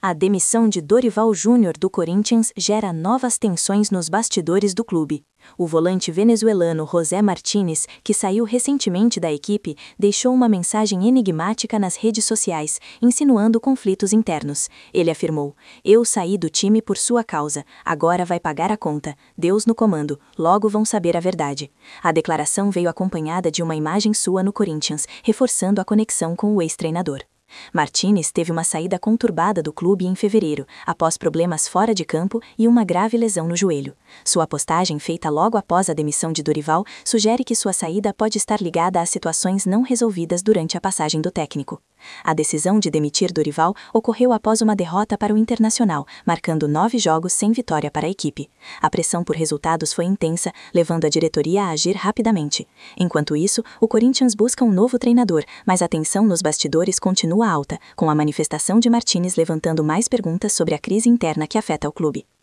A demissão de Dorival Júnior do Corinthians gera novas tensões nos bastidores do clube. O volante venezuelano José Martínez, que saiu recentemente da equipe, deixou uma mensagem enigmática nas redes sociais, insinuando conflitos internos. Ele afirmou: "Eu saí do time por sua causa, agora vai pagar a conta. Deus no comando, logo vão saber a verdade." A declaração veio acompanhada de uma imagem sua no Corinthians, reforçando a conexão com o ex-treinador. Martínez teve uma saída conturbada do clube em fevereiro, após problemas fora de campo e uma grave lesão no joelho. Sua postagem, feita logo após a demissão de Dorival, sugere que sua saída pode estar ligada a situações não resolvidas durante a passagem do técnico. A decisão de demitir Dorival ocorreu após uma derrota para o Internacional, marcando 9 jogos sem vitória para a equipe. A pressão por resultados foi intensa, levando a diretoria a agir rapidamente. Enquanto isso, o Corinthians busca um novo treinador, mas a tensão nos bastidores continua alta, com a manifestação de Martínez levantando mais perguntas sobre a crise interna que afeta o clube.